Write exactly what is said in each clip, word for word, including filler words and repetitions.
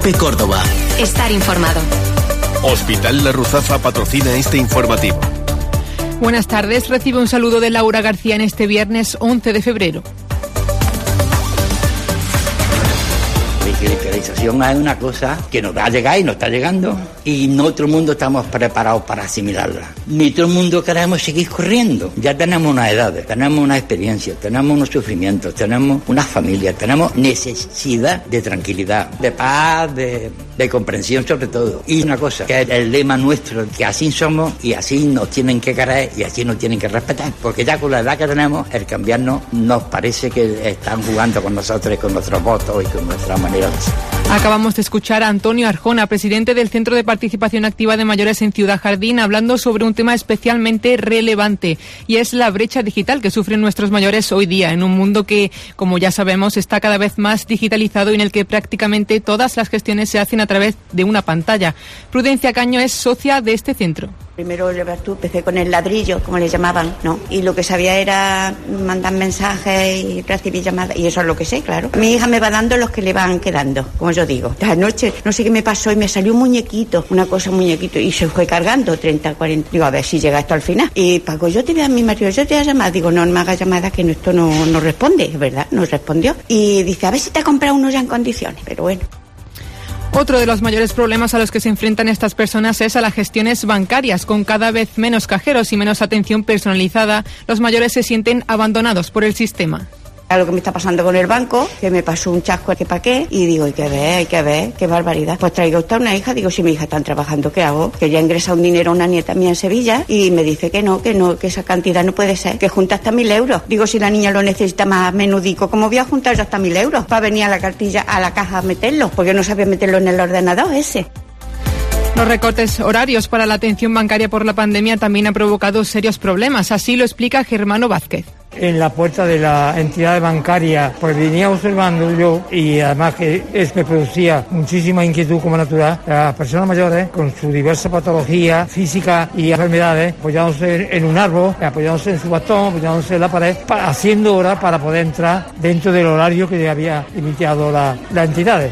COPE Córdoba. Estar informado. Hospital La Ruzafa patrocina este informativo. Buenas tardes, recibe un saludo de Laura García en este viernes once de febrero. La digitalización es una cosa que nos va a llegar y nos está llegando y no todo el mundo estamos preparados para asimilarla. Ni todo el mundo queremos seguir corriendo. Ya tenemos una edad, tenemos una experiencia, tenemos unos sufrimientos, tenemos una familia, tenemos necesidad de tranquilidad, de paz, de, de comprensión sobre todo. Y una cosa, que es el lema nuestro, que así somos y así nos tienen que querer y así nos tienen que respetar. Porque ya con la edad que tenemos, el cambiarnos nos parece que están jugando con nosotros y con nuestros votos y con nuestra manera. Acabamos de escuchar a Antonio Arjona, presidente del Centro de Participación Activa de Mayores en Ciudad Jardín, hablando sobre un tema especialmente relevante, y es la brecha digital que sufren nuestros mayores hoy día, en un mundo que, como ya sabemos, está cada vez más digitalizado y en el que prácticamente todas las gestiones se hacen a través de una pantalla. Prudencia Caño es socia de este centro. Primero, tú, empecé con el ladrillo, como le llamaban, ¿no? Y lo que sabía era mandar mensajes y recibir llamadas, y eso es lo que sé, claro. Mi hija me va dando los que le van quedando, como yo digo. Esta noche, no sé qué me pasó, y me salió un muñequito, una cosa, un muñequito, y se fue cargando, treinta, cuarenta. Digo, a ver si llega esto al final. Y Paco, yo te voy a mi marido, yo te voy a llamar. Digo, no, no me hagas llamadas, que esto no, no responde, ¿verdad? No respondió. Y dice, a ver si te ha comprado uno ya en condiciones, pero bueno. Otro de los mayores problemas a los que se enfrentan estas personas es a las gestiones bancarias. Con cada vez menos cajeros y menos atención personalizada, los mayores se sienten abandonados por el sistema. A lo que me está pasando con el banco, que me pasó un chasco que pa' qué, y digo, hay que ver, hay que ver, qué barbaridad. Pues traiga usted una hija, digo, si mi hija está trabajando, ¿qué hago? Que ya ingresa un dinero a una nieta mía en Sevilla, y me dice que no, que no, que esa cantidad no puede ser, que junta hasta mil euros. Digo, si la niña lo necesita más menudico, ¿cómo voy a juntar yo hasta mil euros? Para venir a la cartilla, a la caja a meterlo, porque no sabía meterlo en el ordenador ese. Los recortes horarios para la atención bancaria por la pandemia también han provocado serios problemas, así lo explica Germano Vázquez. En la puerta de la entidad bancaria, pues venía observando yo, y además que es, me producía muchísima inquietud como natural, a las personas mayores con su diversa patología física y enfermedades, apoyándose en un árbol, apoyándose en su bastón, apoyándose en la pared, para, haciendo hora para poder entrar dentro del horario que había limitado la, las entidades.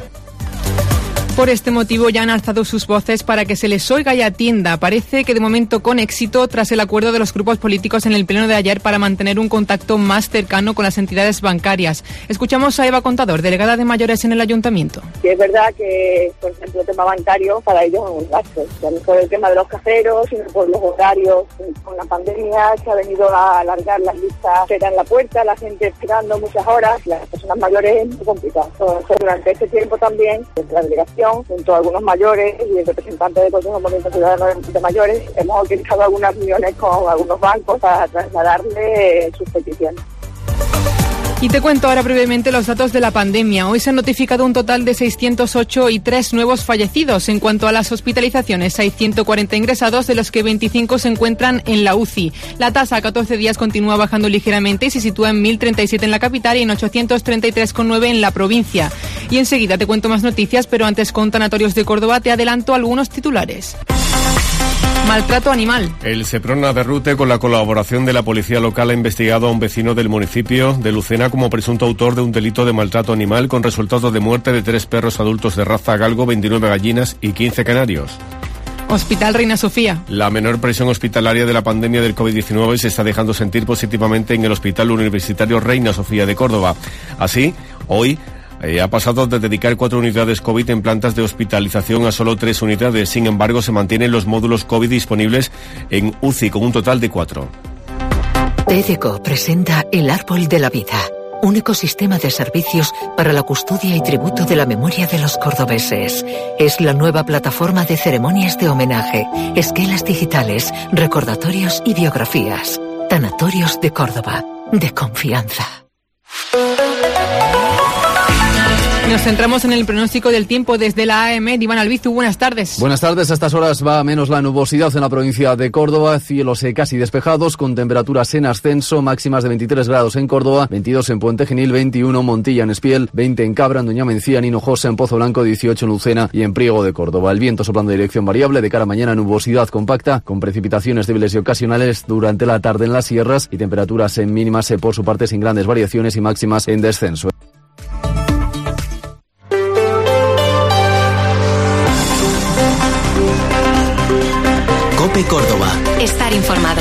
Por este motivo ya han alzado sus voces para que se les oiga y atienda. Parece que de momento con éxito, tras el acuerdo de los grupos políticos en el pleno de ayer para mantener un contacto más cercano con las entidades bancarias. Escuchamos a Eva Contador, delegada de mayores en el ayuntamiento. Sí, es verdad que, por ejemplo, el tema bancario para ellos es un gasto. Ya no por el tema de los cajeros, sino por los horarios. Con la pandemia se ha venido a alargar las listas, espera en la puerta, la gente esperando muchas horas. Las personas mayores es muy complicado. Entonces, durante este tiempo también, la delegación, junto a algunos mayores y el representante del Consejo de Movimiento Ciudadano de Mayores, hemos utilizado algunas reuniones con algunos bancos para trasladarle sus peticiones. Y te cuento ahora brevemente los datos de la pandemia. Hoy se han notificado un total de seiscientos ocho y tres nuevos fallecidos. En cuanto a las hospitalizaciones, hay ciento cuarenta ingresados, de los que veinticinco se encuentran en la U C I. La tasa a catorce días continúa bajando ligeramente y se sitúa en mil treinta y siete en la capital y en ochocientos treinta y tres coma nueve en la provincia. Y enseguida te cuento más noticias, pero antes con Tanatorios de Córdoba te adelanto algunos titulares. Maltrato animal. El Seprona de Rute, con la colaboración de la policía local, ha investigado a un vecino del municipio de Lucena como presunto autor de un delito de maltrato animal con resultado de muerte de tres perros adultos de raza galgo, veintinueve gallinas y quince canarios. Hospital Reina Sofía. La menor presión hospitalaria de la pandemia del COVID diecinueve se está dejando sentir positivamente en el Hospital Universitario Reina Sofía de Córdoba. Así, hoy Eh, ha pasado de dedicar cuatro unidades COVID en plantas de hospitalización a solo tres unidades. Sin embargo, se mantienen los módulos COVID disponibles en U C I, con un total de cuatro. EDECO presenta El Árbol de la Vida, un ecosistema de servicios para la custodia y tributo de la memoria de los cordobeses. Es la nueva plataforma de ceremonias de homenaje, esquelas digitales, recordatorios y biografías. Tanatorios de Córdoba, de confianza. Nos centramos en el pronóstico del tiempo desde la A M. Iván Albizu, buenas tardes. Buenas tardes. A estas horas va a menos la nubosidad en la provincia de Córdoba. Cielos eh, casi despejados, con temperaturas en ascenso, máximas de veintitrés grados en Córdoba, veintidós en Puente Genil, veintiuno en Montilla, en Espiel, veinte en Cabra, en Doña Mencía, en Hinojosa, en Pozo Blanco, dieciocho en Lucena y en Priego de Córdoba. El viento soplando de dirección variable. De cara a mañana, nubosidad compacta, con precipitaciones débiles y ocasionales durante la tarde en las sierras, y temperaturas en mínimas eh, por su parte sin grandes variaciones y máximas en descenso. COPE Córdoba. Estar informado.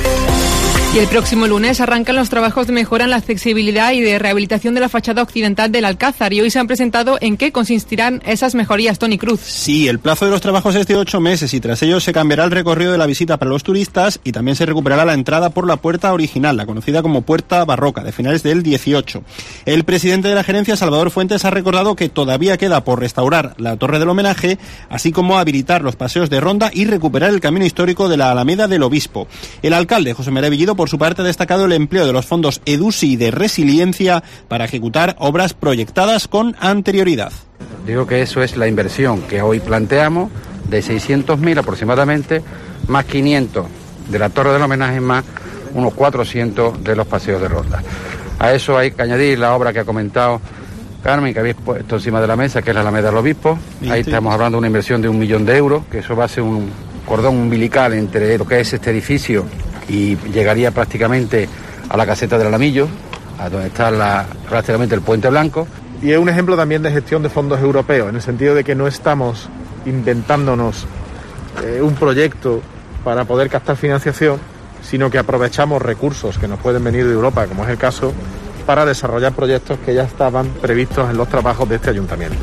Y el próximo lunes arrancan los trabajos de mejora en la accesibilidad y de rehabilitación de la fachada occidental del Alcázar. Y hoy se han presentado en qué consistirán esas mejorías, Toni Cruz. Sí, el plazo de los trabajos es de ocho meses y tras ello se cambiará el recorrido de la visita para los turistas y también se recuperará la entrada por la puerta original, la conocida como Puerta Barroca, de finales del dieciocho. El presidente de la gerencia, Salvador Fuentes, ha recordado que todavía queda por restaurar la Torre del Homenaje, así como habilitar los paseos de ronda y recuperar el camino histórico de la Alameda del Obispo. El alcalde, José María Bellido, por su parte, ha destacado el empleo de los fondos EDUSI y de resiliencia para ejecutar obras proyectadas con anterioridad. Digo que eso es la inversión que hoy planteamos de seiscientos mil aproximadamente, más quinientos de la Torre del Homenaje, más unos cuatrocientos de los paseos de ronda. A eso hay que añadir la obra que ha comentado Carmen, que habéis puesto encima de la mesa, que es la Alameda del Obispo. Ahí estamos hablando de una inversión de un millón de euros, que eso va a ser un cordón umbilical entre lo que es este edificio y llegaría prácticamente a la caseta del Alamillo, a donde está la, prácticamente el Puente Blanco. Y es un ejemplo también de gestión de fondos europeos, en el sentido de que no estamos inventándonos eh, un proyecto para poder captar financiación, sino que aprovechamos recursos que nos pueden venir de Europa, como es el caso, para desarrollar proyectos que ya estaban previstos en los trabajos de este ayuntamiento.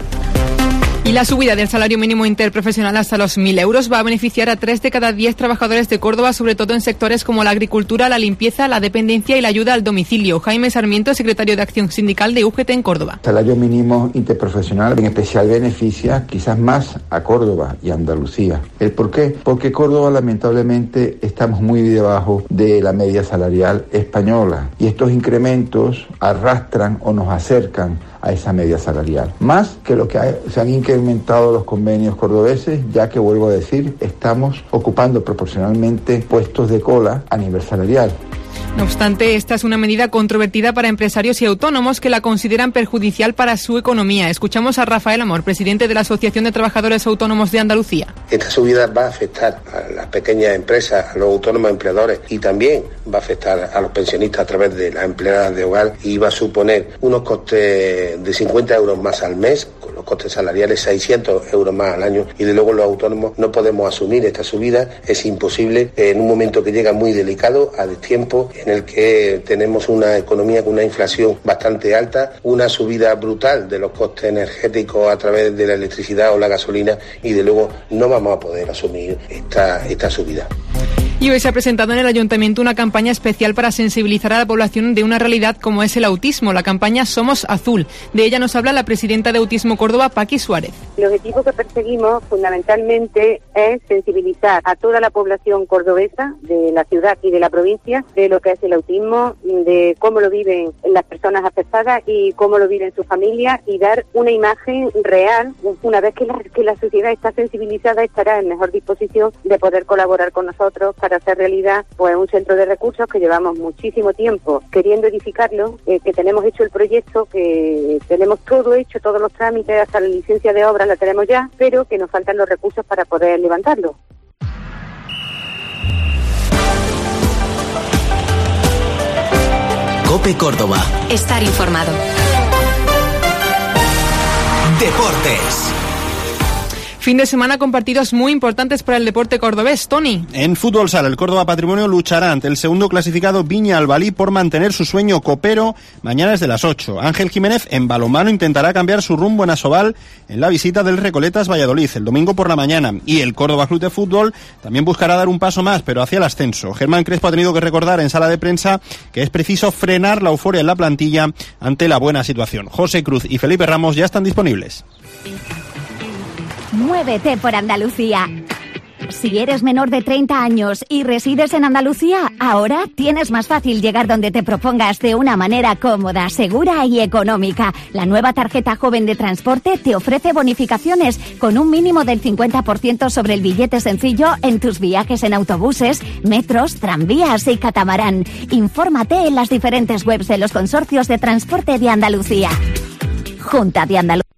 Y la subida del salario mínimo interprofesional hasta los mil euros va a beneficiar a tres de cada diez trabajadores de Córdoba, sobre todo en sectores como la agricultura, la limpieza, la dependencia y la ayuda al domicilio. Jaime Sarmiento, secretario de Acción Sindical de U G T en Córdoba. El salario mínimo interprofesional en especial beneficia quizás más a Córdoba y Andalucía. ¿El por qué? Porque Córdoba lamentablemente estamos muy debajo de la media salarial española y estos incrementos arrastran o nos acercan a esa media salarial. Más que lo que hay, se han incrementado los convenios cordobeses, ya que, vuelvo a decir, estamos ocupando proporcionalmente puestos de cola a nivel salarial. No obstante, esta es una medida controvertida para empresarios y autónomos que la consideran perjudicial para su economía. Escuchamos a Rafael Amor, presidente de la Asociación de Trabajadores Autónomos de Andalucía. Esta subida va a afectar a las pequeñas empresas, a los autónomos empleadores y también va a afectar a los pensionistas a través de las empleadas de hogar y va a suponer unos costes de cincuenta euros más al mes, con los costes salariales seiscientos euros más al año, y de luego los autónomos no podemos asumir esta subida, es imposible en un momento que llega muy delicado, a destiempo, en el que tenemos una economía con una inflación bastante alta, una subida brutal de los costes energéticos a través de la electricidad o la gasolina, y de luego no vamos a poder asumir esta, esta subida. Y hoy se ha presentado en el Ayuntamiento una campaña especial para sensibilizar a la población de una realidad como es el autismo, la campaña Somos Azul. De ella nos habla la presidenta de Autismo Córdoba, Paqui Suárez. El objetivo que perseguimos fundamentalmente es sensibilizar a toda la población cordobesa de la ciudad y de la provincia de lo que es el autismo, de cómo lo viven las personas afectadas y cómo lo viven sus familias, y dar una imagen real. Una vez que la, que la sociedad está sensibilizada, estará en mejor disposición de poder colaborar con nosotros para hacer realidad pues un centro de recursos que llevamos muchísimo tiempo queriendo edificarlo, eh, que tenemos hecho el proyecto, que tenemos todo hecho, todos los trámites, hasta la licencia de obra la tenemos ya, pero que nos faltan los recursos para poder levantarlo. COPE Córdoba. Estar informado. Deportes. Fin de semana con partidos muy importantes para el deporte cordobés. Tony. En fútbol sala, el Córdoba Patrimonio luchará ante el segundo clasificado Viña Albalí por mantener su sueño copero mañana desde las ocho. Ángel Jiménez en balonmano intentará cambiar su rumbo en Asobal en la visita del Recoletas Valladolid el domingo por la mañana. Y el Córdoba Club de Fútbol también buscará dar un paso más, pero hacia el ascenso. Germán Crespo ha tenido que recordar en sala de prensa que es preciso frenar la euforia en la plantilla ante la buena situación. José Cruz y Felipe Ramos ya están disponibles. Muévete por Andalucía. Si eres menor de treinta años y resides en Andalucía, ahora tienes más fácil llegar donde te propongas de una manera cómoda, segura y económica. La nueva tarjeta joven de transporte te ofrece bonificaciones con un mínimo del cincuenta por ciento sobre el billete sencillo en tus viajes en autobuses, metros, tranvías y catamarán. Infórmate en las diferentes webs de los consorcios de transporte de Andalucía. Junta de Andalucía.